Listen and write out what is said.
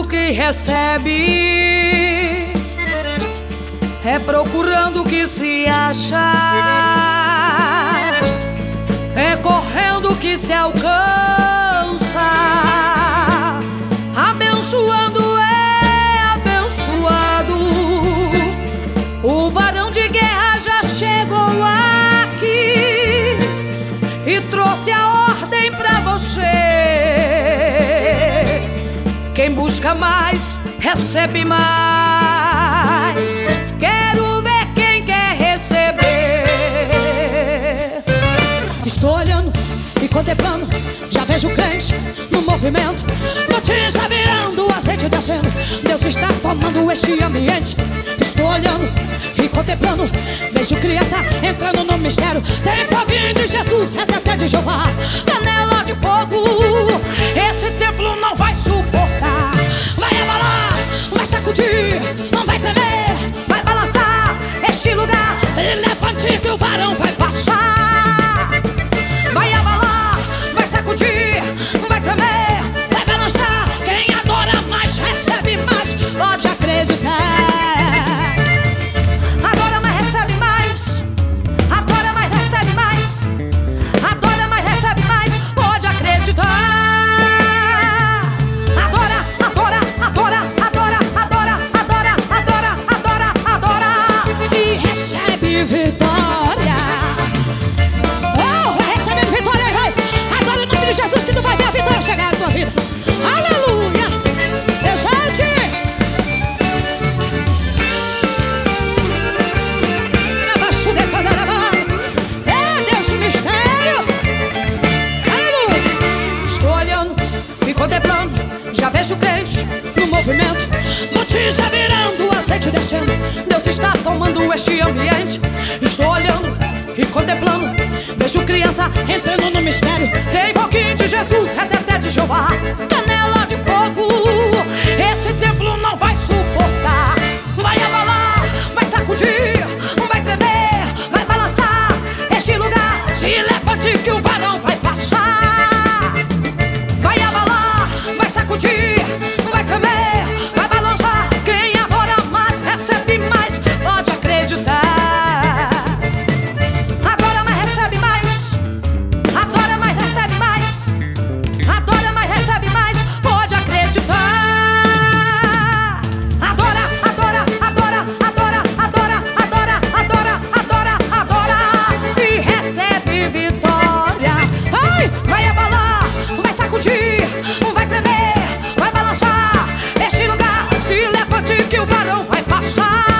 que recebe, é procurando o que se acha, é correndo o que se alcança, abençoando é abençoado. O varão de guerra já chegou aqui e trouxe a ordem pra você. Quem busca mais, recebe mais. Quero ver quem quer receber. Estou olhando e contemplando, já vejo o crente no movimento. Notícia virando, o azeite descendo, Deus está tomando este ambiente. Estou olhando e contemplando, vejo criança entrando no mistério. Tem foguinho de Jesus, reteté de Jeová, panela de fogo. Esse templo não vai suportar. Vai abalar, vai sacudir, não vai tremer, vai balançar este lugar. E levante que o varão vai passar. Vai abalar, vai sacudir, vai tremer, vai balançar. Quem adora mais, recebe mais, pode acreditar. Adora, mas recebe mais. Adora, mas recebe mais. Adora, mas recebe mais, pode acreditar. Adora, adora, adora, adora, adora, adora, adora, adora, adora. E recebe vitória. Oh, recebe vitória, vai. Adora em nome de Jesus que tu vai ver a vitória chegar na tua vida. Aleluia. Exalte. É Deus de mistério. Aleluia. Estou olhando e contemplando, já vejo crente No movimento, notícia virando, o azeite descendo. Deus está tomando este ambiente. Estou olhando e contemplando, vejo criança Entrando no mistério. tem foguinho de Jesus, reteté de Jeová, canela de fogo. Esse templo não vai suportar. Vai abalar, vai sacudir, vai tremer, vai balançar este lugar. Se levante que o varão vai passar. Vai abalar, vai sacudir, vai tremer, vai balançar. Quem adora mais, recebe mais, pode acreditar. Adora, mas recebe mais. Adora, mas recebe mais. Adora, mas recebe mais, pode acreditar. Adora, adora, adora, adora, adora, adora, adora, adora, adora. E recebe vitória. Ai, Vai abalar, vai sacudir, vai tremer, vai balançar este lugar. Se levante que o varão vai passar.